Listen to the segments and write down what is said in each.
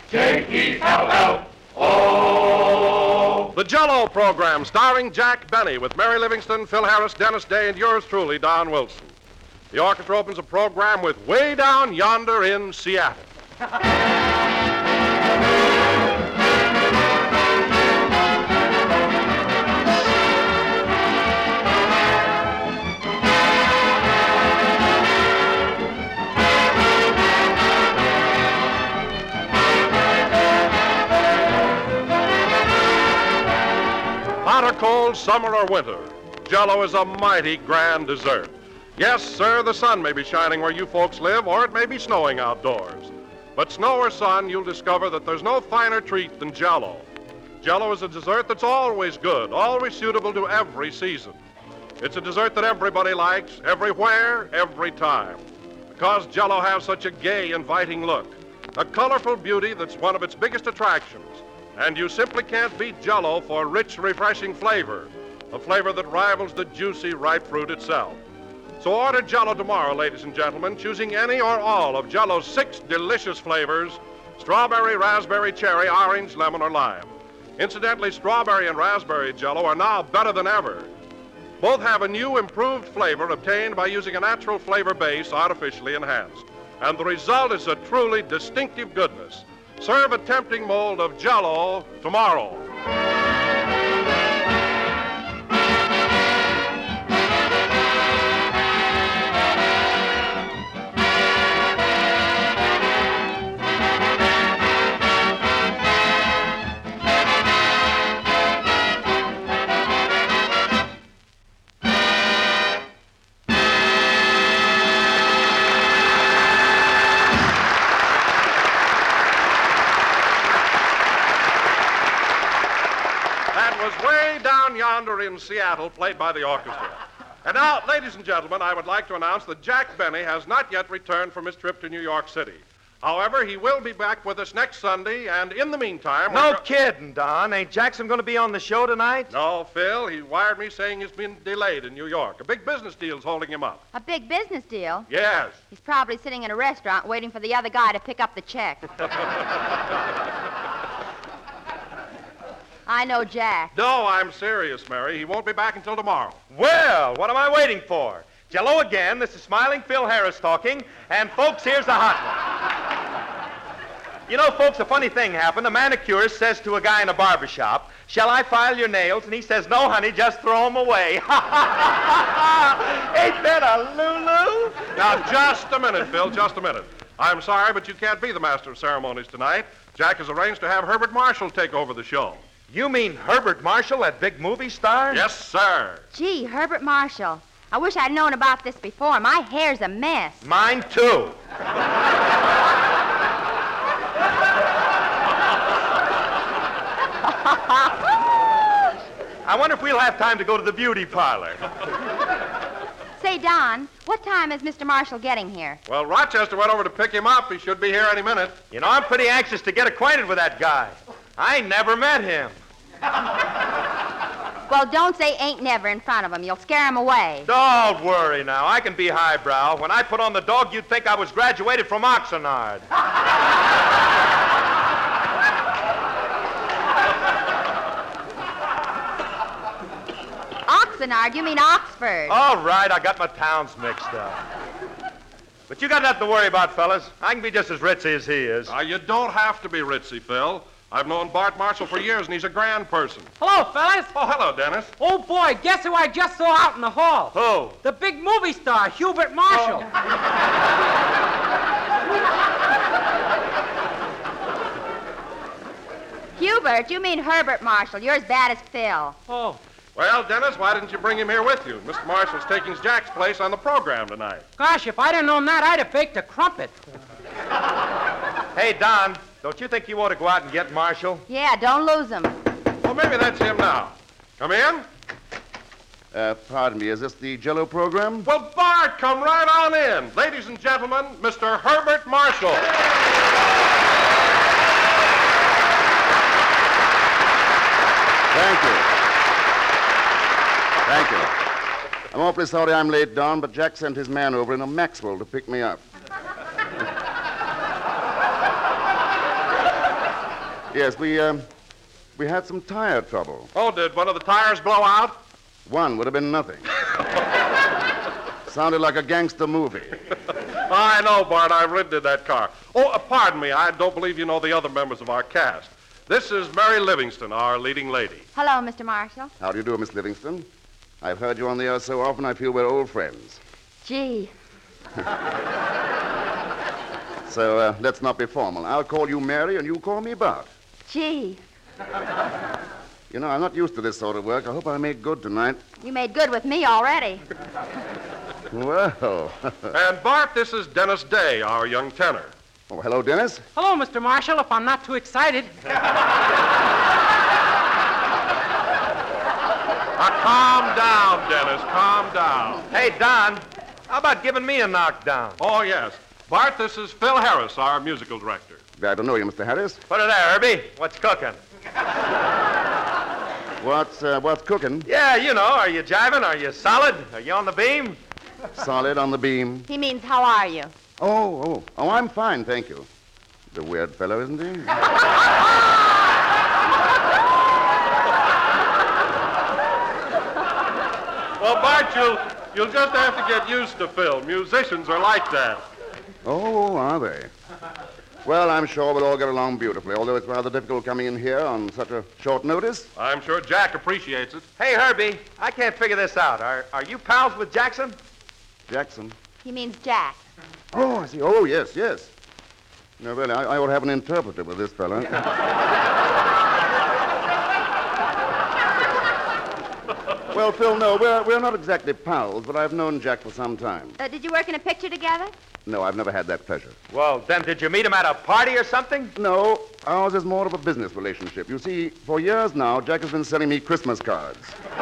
J-E-L-L-O. The Jell-O program starring Jack Benny with Mary Livingston, Phil Harris, Dennis Day, and yours truly, Don Wilson. The orchestra opens a program with Way Down Yonder in Seattle. Hot or cold, summer or winter, Jell-O is a mighty grand dessert. Yes, sir, the sun may be shining where you folks live, or it may be snowing outdoors. But snow or sun, you'll discover that there's no finer treat than Jell-O. Jell-O is a dessert that's always good, always suitable to every season. It's a dessert that everybody likes, everywhere, every time. Because Jell-O has such a gay, inviting look, a colorful beauty that's one of its biggest attractions. And you simply can't beat Jell-O for rich, refreshing flavor, a flavor that rivals the juicy, ripe fruit itself. So order Jell-O tomorrow, ladies and gentlemen, choosing any or all of Jell-O's 6 delicious flavors: strawberry, raspberry, cherry, orange, lemon, or lime. Incidentally, strawberry and raspberry Jell-O are now better than ever. Both have a new, improved flavor obtained by using a natural flavor base artificially enhanced. And the result is a truly distinctive goodness. Serve a tempting mold of Jell-O tomorrow. Way Down Yonder in Seattle, played by the orchestra. And now, ladies and gentlemen, I would like to announce that Jack Benny has not yet returned from his trip to New York City. However, he will be back with us next Sunday, and in the meantime... No kidding, Don. Ain't Jackson going to be on the show tonight? No, Phil. He wired me saying he's been delayed in New York. A big business deal's holding him up. A big business deal? Yes. He's probably sitting in a restaurant waiting for the other guy to pick up the check. I know Jack. No, I'm serious, Mary. He won't be back until tomorrow. Well, what am I waiting for? Jell-O again. This is Smiling Phil Harris talking. And, folks, here's a hot one. You know, folks, a funny thing happened. A manicurist says to a guy in a barbershop, "Shall I file your nails?" And he says, "No, honey, just throw them away." Ain't that a Lulu? Now, just a minute, Phil, just a minute. I'm sorry, but you can't be the master of ceremonies tonight. Jack has arranged to have Herbert Marshall take over the show. You mean Herbert Marshall, that big movie star? Yes, sir. Gee, Herbert Marshall. I wish I'd known about this before. My hair's a mess. Mine, too. I wonder if we'll have time to go to the beauty parlor. Say, Don, what time is Mr. Marshall getting here? Well, Rochester went over to pick him up. He should be here any minute. You know, I'm pretty anxious to get acquainted with that guy. I never met him. Well, don't say ain't never in front of him. You'll scare him away. Don't worry now. I can be highbrow. When I put on the dog, you'd think I was graduated from Oxnard. Oxnard? You mean Oxford. All right, I got my towns mixed up. But you got nothing to worry about, fellas. I can be just as ritzy as he is. You don't have to be ritzy, Phil. I've known Bart Marshall for years, and he's a grand person. Hello, fellas. Oh, hello, Dennis. Oh, boy, guess who I just saw out in the hall? Who? The big movie star, Hubert Marshall. Hubert, you mean Herbert Marshall. You're as bad as Phil. Oh. Well, Dennis, why didn't you bring him here with you? Mr. Marshall's taking Jack's place on the program tonight. Gosh, if I'd have known that, I'd have baked a crumpet. Hey, Don, don't you think you ought to go out and get Marshall? Yeah, don't lose him. Well, maybe that's him now. Come in. Pardon me, is this the Jell-O program? Well, Bart, come right on in. Ladies and gentlemen, Mr. Herbert Marshall. Thank you. Thank you. I'm awfully sorry I'm late, Don, but Jack sent his man over in a Maxwell to pick me up. Yes, we had some tire trouble. Oh, did one of the tires blow out? One would have been nothing. Sounded like a gangster movie. I know, Bart. I've ridden in that car. Oh, pardon me. I don't believe you know the other members of our cast. This is Mary Livingston, our leading lady. Hello, Mr. Marshall. How do you do, Miss Livingston? I've heard you on the air so often I feel we're old friends. Gee. So let's not be formal. I'll call you Mary and you call me Bart. Gee. You know, I'm not used to this sort of work. I hope I make good tonight. You made good with me already. Well. And Bart, this is Dennis Day, our young tenor. Oh, hello, Dennis. Hello, Mr. Marshall, if I'm not too excited. Calm down, Dennis. Calm down. Hey, Don, how about giving me a knockdown? Oh, yes. Bart, this is Phil Harris, our musical director. Glad to know you, Mr. Harris. Put it there, Herbie. What's cooking? What's cooking? Yeah, you know, are you jiving? Are you solid? Are you on the beam? Solid on the beam. He means, how are you? Oh, I'm fine, thank you. The weird fellow, isn't he? Well, Bart, you'll just have to get used to Phil. Musicians are like that. Oh, are they? Well, I'm sure we'll all get along beautifully, although it's rather difficult coming in here on such a short notice. I'm sure Jack appreciates it. Hey, Herbie, I can't figure this out. Are you pals with Jackson? Jackson. He means Jack. Oh, I see. Oh, yes. No, really, I ought to have an interpreter with this fella. Well, Phil, no, we're not exactly pals, but I've known Jack for some time. Did you work in a picture together? No, I've never had that pleasure. Well, then did you meet him at a party or something? No, ours is more of a business relationship. You see, for years now, Jack has been selling me Christmas cards.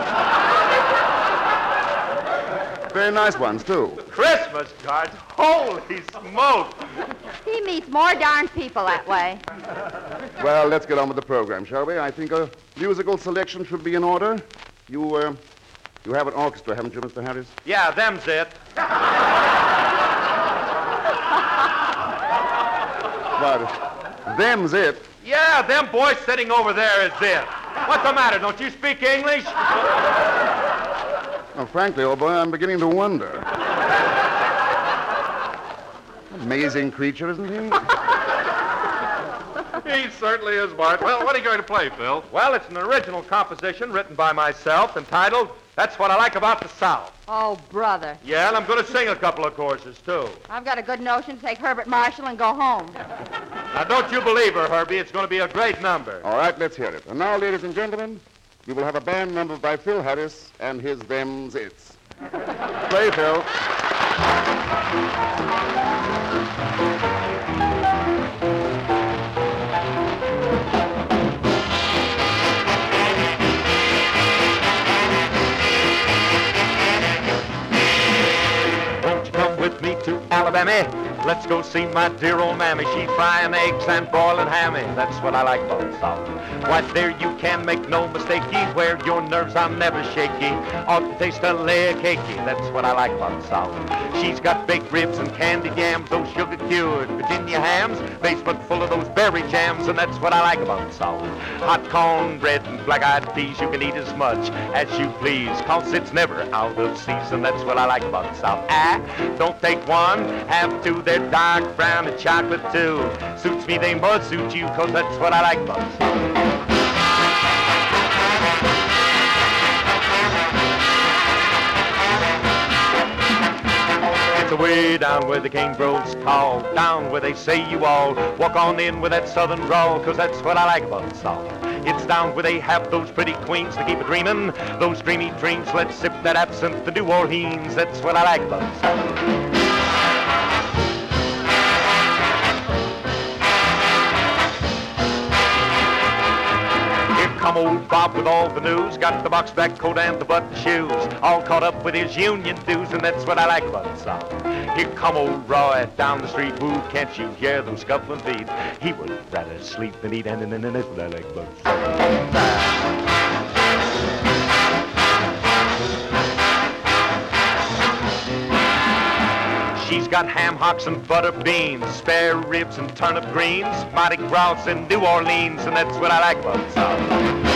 Very nice ones, too. Christmas cards? Holy smoke! He meets more darn people that way. Well, let's get on with the program, shall we? I think a musical selection should be in order. You have an orchestra, haven't you, Mr. Harris? Yeah, them's it. But them's it. Yeah, them boys sitting over there is it. What's the matter? Don't you speak English? Well, frankly, old boy, I'm beginning to wonder. Amazing creature, isn't he? He certainly is, Bart. Well, what are you going to play, Phil? Well, it's an original composition written by myself entitled That's What I Like About the South. Oh, brother. Yeah, and I'm going to sing a couple of courses, too. I've got a good notion to take Herbert Marshall and go home. Now, don't you believe her, Herbie. It's going to be a great number. All right, let's hear it. And now, ladies and gentlemen, we will have a band number by Phil Harris and his Them's It's. Play, Phil. Won't you come with me to Alabama? Let's go see my dear old mammy. She's frying eggs and boiling hammy. That's what I like about the South. Right there you can make no mistakey. Where your nerves are never shaky. Ought to taste a leg cakey. That's what I like about the South. She's got baked ribs and candied yams. Those sugar-cured Virginia hams. Basement full of those berry jams. And that's what I like about the South. Hot cornbread and black-eyed peas. You can eat as much as you please. Cause it's never out of season. That's what I like about the South. Don't take one, have two. They're dark brown and chocolate too. Suits me, they must suit you, cause that's what I like about the South. It's away down where the cane grows tall, down where they say you all walk on in with that southern drawl, cause that's what I like about the South. It's down where they have those pretty queens to keep a dreamin', those dreamy dreams. Let's sip that absinthe to New Orleans. That's what I like about the South. Come old Bob with all the news, got the box back coat and the button shoes, all caught up with his union dues, and that's what I like about the South. Here come old Roy down the street, woo, can't you hear them scuffling feet? He would rather sleep than eat, and that's what I like about the South. She's He's got ham hocks and butter beans, spare ribs and turnip greens, Mardi Gras in New Orleans, and that's what I like about the South.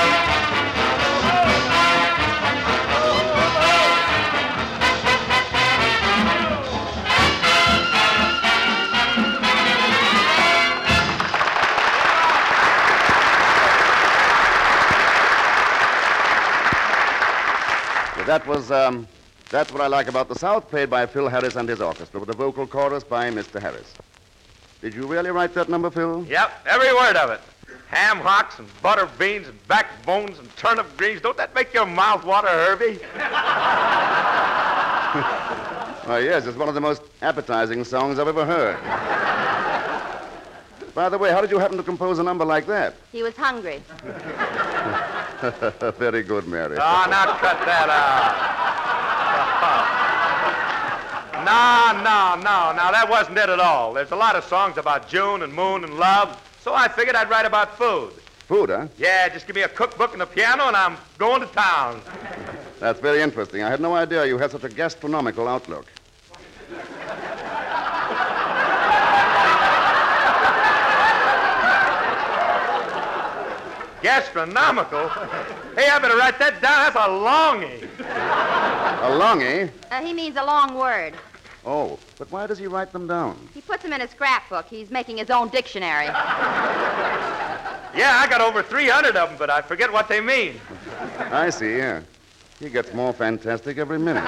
That's what I like about the South, played by Phil Harris and his orchestra, with a vocal chorus by Mr. Harris. Did you really write that number, Phil? Yep, every word of it. Ham hocks and butter beans and backbones and turnip greens. Don't that make your mouth water, Herbie? Oh, yes, it's one of the most appetizing songs I've ever heard. By the way, how did you happen to compose a number like that? He was hungry. Very good, Mary. Oh, now cut that out. No, that wasn't it at all. There's a lot of songs about June and moon and love, so I figured I'd write about food. Food, huh? Yeah, just give me a cookbook and a piano, and I'm going to town. That's very interesting. I had no idea you had such a gastronomical outlook. Gastronomical? Hey, I better write that down. That's a longie. A longie? He means a long word. Oh, but why does he write them down? He puts them in a scrapbook. He's making his own dictionary. Yeah, I got over 300 of them, but I forget what they mean. I see, yeah. He gets more fantastic every minute.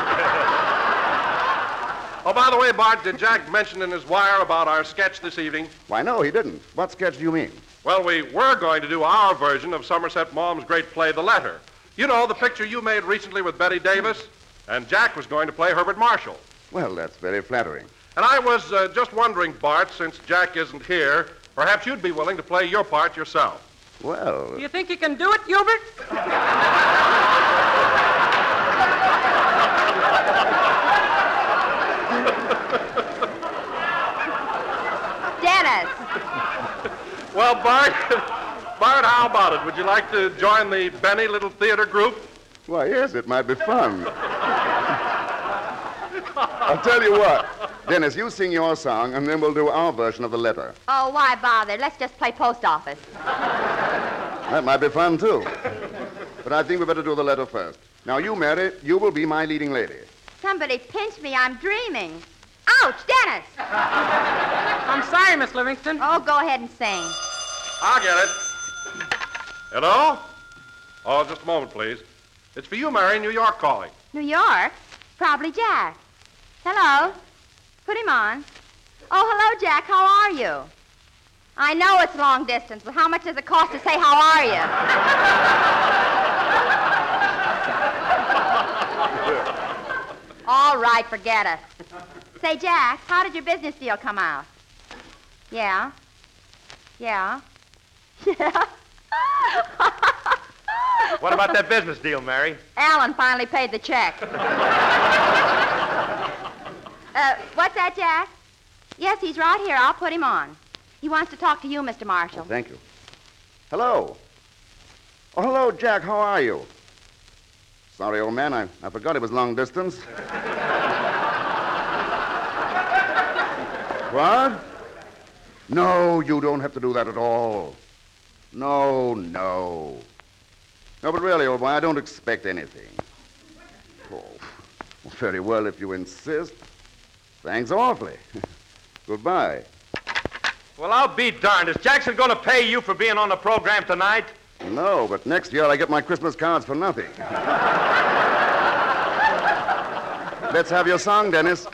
Oh, by the way, Bart, did Jack mention in his wire about our sketch this evening? Why, no, he didn't. What sketch do you mean? Well, we were going to do our version of Somerset Maugham's great play, The Letter. You know, the picture you made recently with Betty Davis? And Jack was going to play Herbert Marshall. Well, that's very flattering. And I was just wondering, Bart, since Jack isn't here, perhaps you'd be willing to play your part yourself. Well... Do you think you can do it, Hubert? Dennis! Well, Bart, how about it? Would you like to join the Benny Little Theater group? Why, yes, it might be fun. I'll tell you what. Dennis, you sing your song, and then we'll do our version of The Letter. Oh, why bother? Let's just play post office. That might be fun, too. But I think we better do The Letter first. Now, you, Mary, you will be my leading lady. Somebody pinch me. I'm dreaming. Ouch, Dennis! I'm sorry, Miss Livingston. Oh, go ahead and sing. I'll get it. Hello? Oh, just a moment, please. It's for you, Mary, New York calling. New York? Probably Jack. Hello? Put him on. Oh, hello, Jack. How are you? I know it's long distance, but how much does it cost to say how are you? All right, forget it. Say, Jack, how did your business deal come out? Yeah? Yeah? Yeah? What about that business deal, Mary? Alan finally paid the check. What's that, Jack? Yes, he's right here. I'll put him on. He wants to talk to you, Mr. Marshall. Oh, thank you. Hello. Oh, hello, Jack. How are you? Sorry, old man. I forgot it was long distance. What? No, you don't have to do that at all. No. No, but really, old boy, I don't expect anything. Oh, very well, if you insist. Thanks awfully. Goodbye. Well, I'll be darned. Is Jackson going to pay you for being on the program tonight? No, but next year I get my Christmas cards for nothing. Let's have your song, Dennis.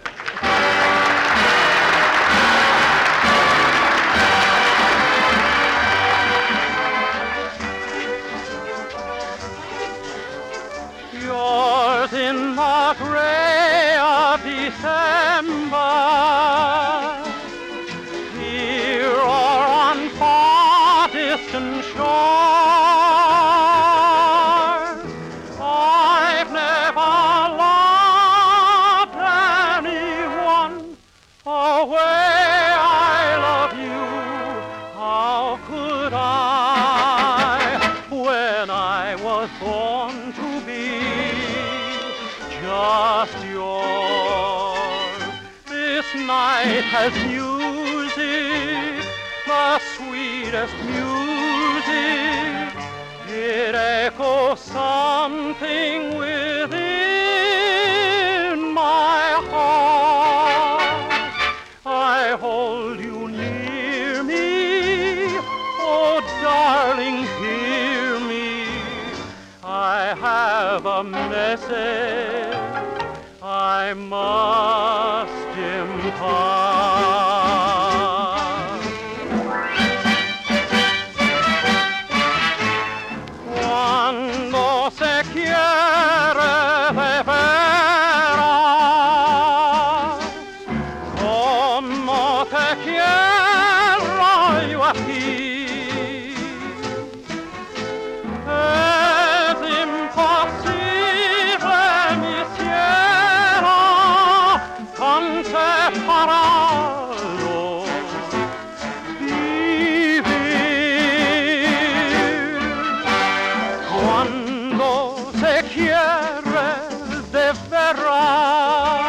Yours in the gray of December, here or on far distant shores, I've never loved anyone the way I love you. How could I, when I was born to be just yours? night has music, the sweetest music. It echoes something within my heart. I hold you near me, oh darling, hear me. I have a message I must impart. Cuando se quiere de veras, como te quiero yo a ti, es imposible, mi cielo, tan separados vivir. Cuando se quiere de veras,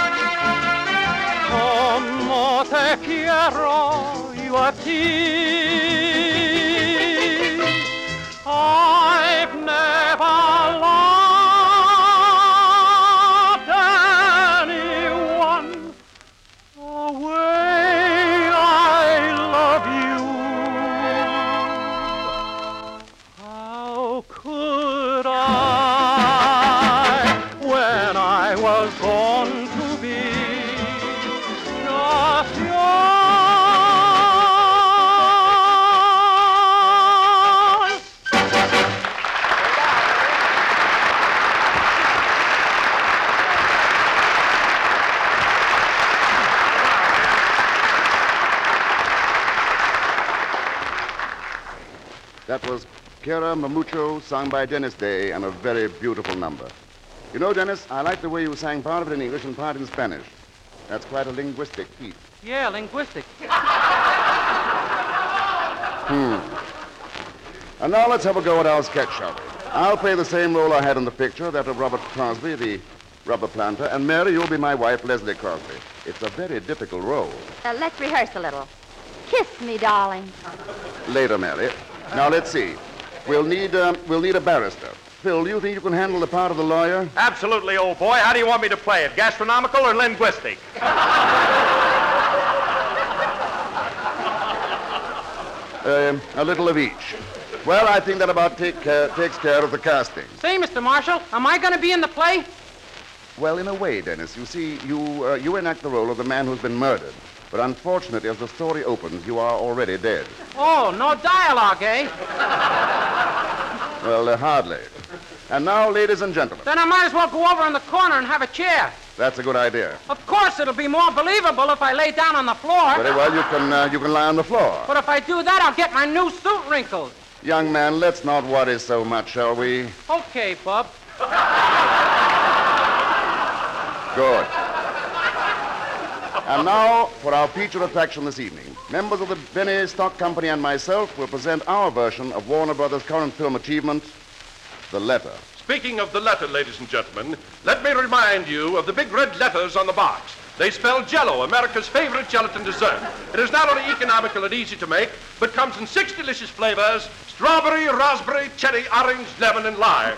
como te quiero yo a ti, I've never loved anyone the way I love you. How could I, when I was born to be just yours? That was Quiero Mucho, sung by Dennis Day, and a very beautiful number. You know, Dennis, I like the way you sang part of it in English and part in Spanish. That's quite a linguistic feat. Yeah, linguistic. And now let's have a go at our sketch, shall we? I'll play the same role I had in the picture, that of Robert Crosby, the rubber planter, and Mary, you'll be my wife, Leslie Crosby. It's a very difficult role. Let's rehearse a little. Kiss me, darling. Later, Mary. Now, let's see. We'll need a barrister. Phil, do you think you can handle the part of the lawyer? Absolutely, old boy. How do you want me to play it? Gastronomical or linguistic? A little of each. Well, I think that about takes care of the casting. Say, Mr. Marshall, am I going to be in the play? Well, in a way, Dennis. You see, you enact the role of the man who's been murdered. But unfortunately, as the story opens, you are already dead. Oh, no dialogue, eh? Well, hardly. And now, ladies and gentlemen. Then I might as well go over in the corner and have a chair. That's a good idea. Of course, it'll be more believable if I lay down on the floor. Very well, you can lie on the floor. But if I do that, I'll get my new suit wrinkled. Young man, let's not worry so much, shall we? Okay, Bub. Good. And now, for our feature attraction this evening, members of the Benny Stock Company and myself will present our version of Warner Brothers' current film achievement, The Letter. Speaking of the letter, ladies and gentlemen, let me remind you of the big red letters on the box. They spell Jell-O, America's favorite gelatin dessert. It is not only economical and easy to make, but comes in 6 delicious flavors: strawberry, raspberry, cherry, orange, lemon, and lime.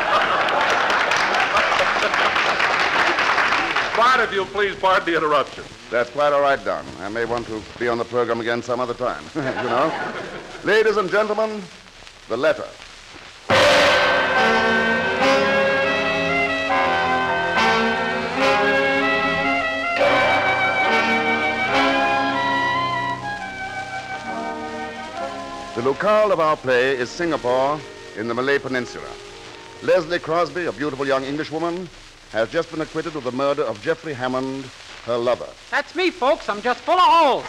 Fine, if you'll please pardon the interruption. That's quite all right, Don. I may want to be on the program again some other time. You know? Ladies and gentlemen, The Letter. The locale of our play is Singapore in the Malay Peninsula. Leslie Crosby, a beautiful young Englishwoman, has just been acquitted of the murder of Jeffrey Hammond, her lover. That's me, folks. I'm just full of holes.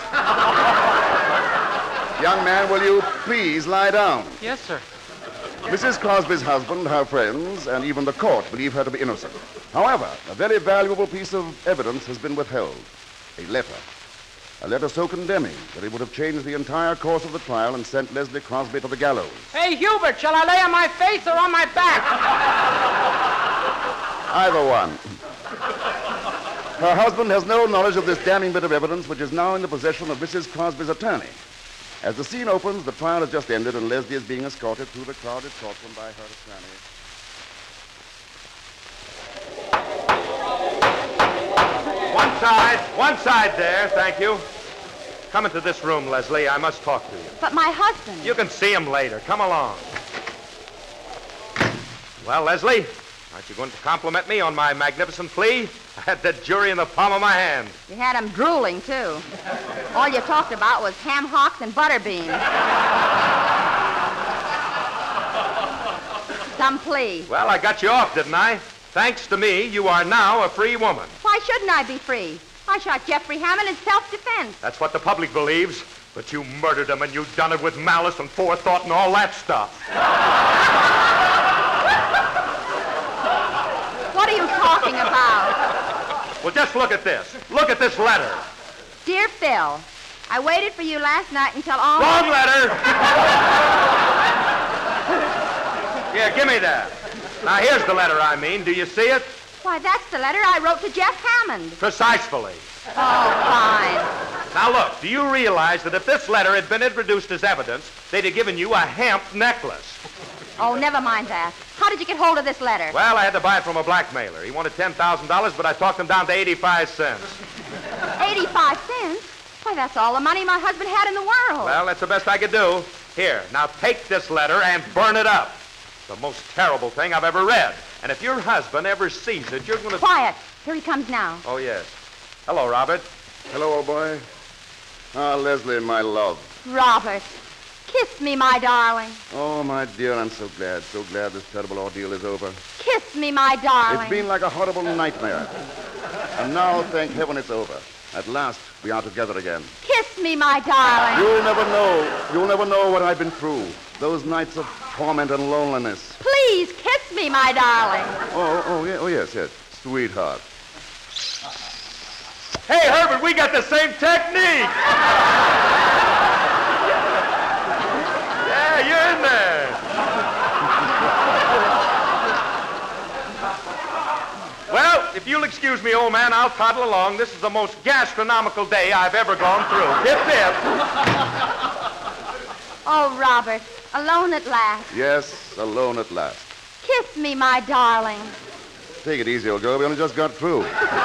Young man, will you please lie down? Yes, sir. Mrs. Crosby's husband, her friends, and even the court believe her to be innocent. However, a very valuable piece of evidence has been withheld. A letter. A letter so condemning that it would have changed the entire course of the trial and sent Leslie Crosby to the gallows. Hey, Hubert, shall I lay on my face or on my back? Either one. Her husband has no knowledge of this damning bit of evidence, which is now in the possession of Mrs. Crosby's attorney. As the scene opens, the trial has just ended, and Leslie is being escorted through the crowded courtroom by her attorney. One side there, thank you. Come into this room, Leslie. I must talk to you. But my husband... You can see him later. Come along. Well, Leslie, aren't you going to compliment me on my magnificent plea? I had the jury in the palm of my hand. You had him drooling, too. All you talked about was ham hocks and butter beans. Some plea. Well, I got you off, didn't I? Thanks to me, you are now a free woman. Why shouldn't I be free? I shot Jeffrey Hammond in self-defense. That's what the public believes. But you murdered him, and you've done it with malice and forethought and all that stuff. What are you talking about? Well, just look at this. Look at this letter. Dear Phil, I waited for you last night until all... Wrong letter! Here, give me that. Now, here's the letter I mean. Do you see it? Why, that's the letter I wrote to Jeff Hammond. Precisely. Oh, fine. Now, look, do you realize that if this letter had been introduced as evidence, they'd have given you a hemp necklace? Oh, never mind that. How did you get hold of this letter? Well, I had to buy it from a blackmailer. He wanted $10,000, but I talked him down to 85 cents. 85 cents? Why, that's all the money my husband had in the world. Well, that's the best I could do. Here, now take this letter and burn it up. It's the most terrible thing I've ever read. And if your husband ever sees it, you're going to... Quiet. Here he comes now. Oh, yes. Hello, Robert. Hello, old boy. Ah, Leslie, my love. Robert, kiss me, my darling. Oh, my dear, I'm so glad this terrible ordeal is over. Kiss me, my darling. It's been like a horrible nightmare. And now, thank heaven, it's over. At last, we are together again. Kiss me, my darling. You'll never know what I've been through. Those nights of torment and loneliness. Please kiss me, my darling. Yes, sweetheart. Hey, Herbert, we got the same technique. Yeah, you're in there. Well, if you'll excuse me, old man, I'll toddle along. This is the most gastronomical day I've ever gone through. Hip, hip. Oh, Robert, alone at last. Yes, alone at last. Kiss me, my darling. Take it easy, old girl. We only just got through.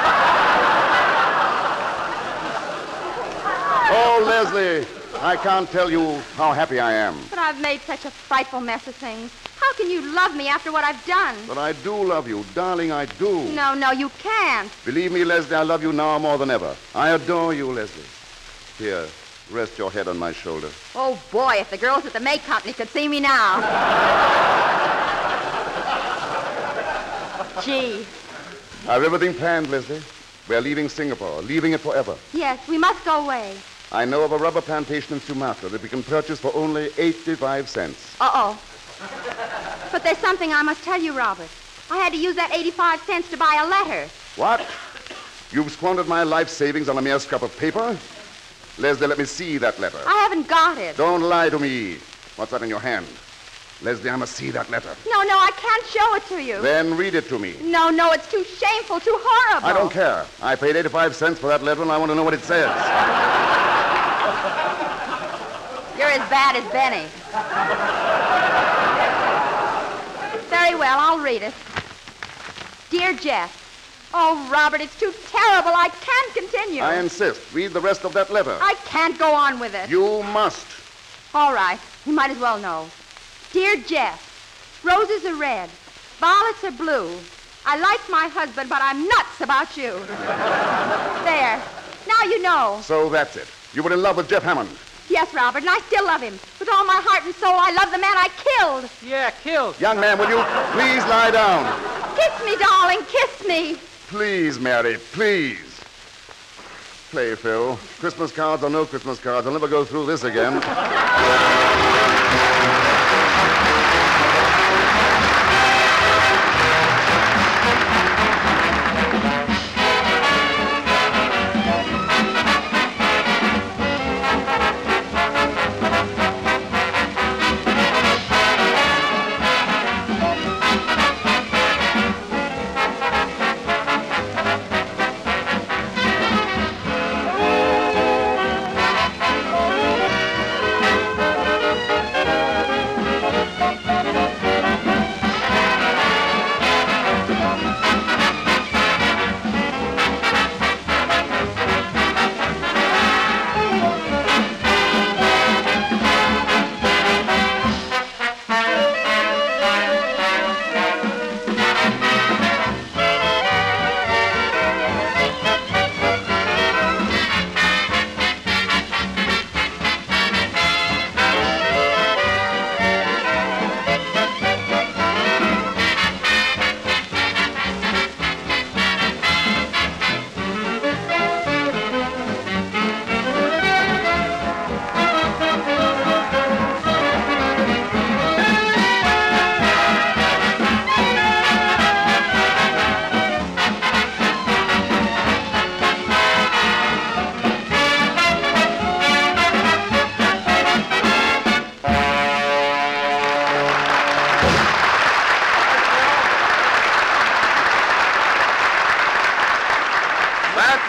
Oh, Leslie, I can't tell you how happy I am. But I've made such a frightful mess of things. How can you love me after what I've done? But I do love you. Darling, I do. No, you can't. Believe me, Leslie, I love you now more than ever. I adore you, Leslie. Here, rest your head on my shoulder. Oh, boy, if the girls at the May Company could see me now. Gee. I've everything planned, Leslie. We're leaving Singapore, leaving it forever. Yes, we must go away. I know of a rubber plantation in Sumatra that we can purchase for only 85 cents. Uh-oh. But there's something I must tell you, Robert. I had to use that 85 cents to buy a letter. What? You've squandered my life savings on a mere scrap of paper? Leslie, let me see that letter. I haven't got it. Don't lie to me. What's that in your hand? Leslie, I must see that letter. No, I can't show it to you. Then read it to me. No, it's too shameful, too horrible. I don't care. I paid 85 cents for that letter, and I want to know what it says. You're as bad as Benny. Very well, I'll read it. Dear Jeff. Oh, Robert, it's too terrible. I can't continue. I insist. Read the rest of that letter. I can't go on with it. You must. All right. You might as well know. Dear Jeff, roses are red, violets are blue. I like my husband, but I'm nuts about you. There. Now you know. So that's it. You were in love with Jeff Hammond. Yes, Robert, and I still love him. With all my heart and soul, I love the man I killed. Yeah, killed. Young man, will you please lie down? Kiss me, darling, kiss me. Please, Mary, please. Play, Phil. Christmas cards or no Christmas cards, I'll never go through this again.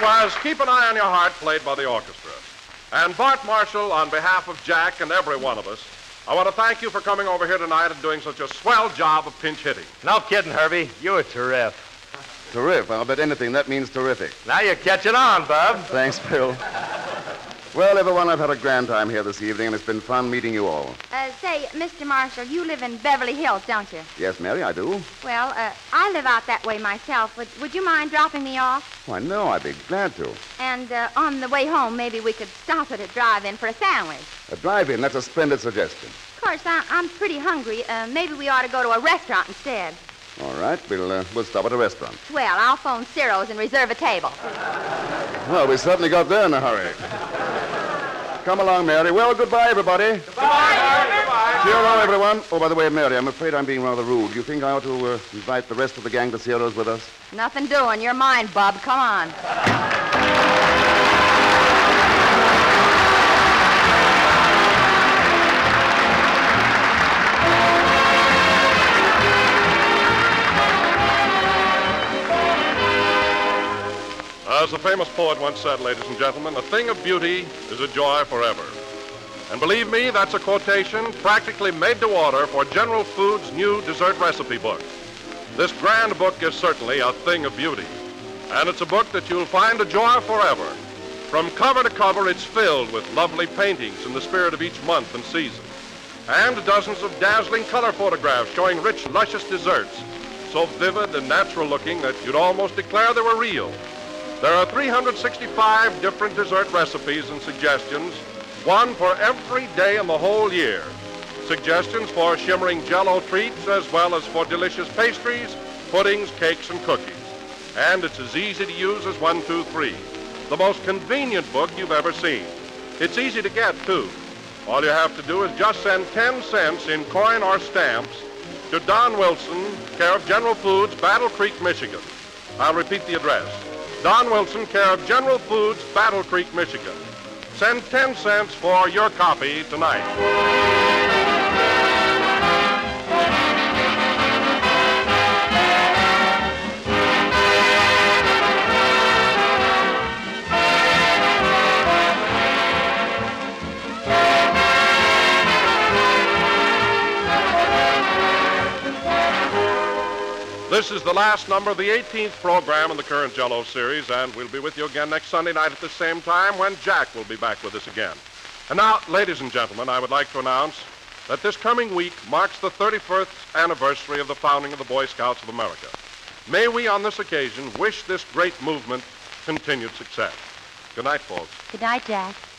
was Keep an Eye on Your Heart, played by the orchestra. And Bart Marshall, on behalf of Jack and every one of us, I want to thank you for coming over here tonight and doing such a swell job of pinch hitting. No kidding, Herbie. You were terrific. Terrific. I'll bet anything that means terrific. Now you're catching on, Bub. Thanks, Bill. Well, everyone, I've had a grand time here this evening, and it's been fun meeting you all. Say, Mr. Marshall, you live in Beverly Hills, don't you? Yes, Mary, I do. Well, I live out that way myself. Would you mind dropping me off? Why, no, I'd be glad to. And on the way home, maybe we could stop at a drive-in for a sandwich. A drive-in, that's a splendid suggestion. Of course, I'm pretty hungry. Maybe we ought to go to a restaurant instead. All right, we'll stop at a restaurant. Well, I'll phone Ciro's and reserve a table. Well, we certainly got there in a hurry. Come along, Mary. Well, goodbye, everybody. Goodbye. Cheerio, everyone. Oh, by the way, Mary, I'm afraid I'm being rather rude. Do you think I ought to invite the rest of the gang to Ciro's with us? Nothing doing. You're mine, Bub. Come on. As the famous poet once said, ladies and gentlemen, a thing of beauty is a joy forever. And believe me, that's a quotation practically made to order for General Foods' new dessert recipe book. This grand book is certainly a thing of beauty. And it's a book that you'll find a joy forever. From cover to cover, it's filled with lovely paintings in the spirit of each month and season. And dozens of dazzling color photographs showing rich, luscious desserts, so vivid and natural looking that you'd almost declare they were real. There are 365 different dessert recipes and suggestions, one for every day in the whole year. Suggestions for shimmering Jell-O treats as well as for delicious pastries, puddings, cakes, and cookies. And it's as easy to use as 1, 2, 3. The most convenient book you've ever seen. It's easy to get, too. All you have to do is just send 10 cents in coin or stamps to Don Wilson, care of General Foods, Battle Creek, Michigan. I'll repeat the address. Don Wilson, care of General Foods, Battle Creek, Michigan. Send 10 cents for your copy tonight. This is the last number of the 18th program in the current Jell-O series, and we'll be with you again next Sunday night at the same time when Jack will be back with us again. And now, ladies and gentlemen, I would like to announce that this coming week marks the 31st anniversary of the founding of the Boy Scouts of America. May we, on this occasion, wish this great movement continued success. Good night, folks. Good night, Jack.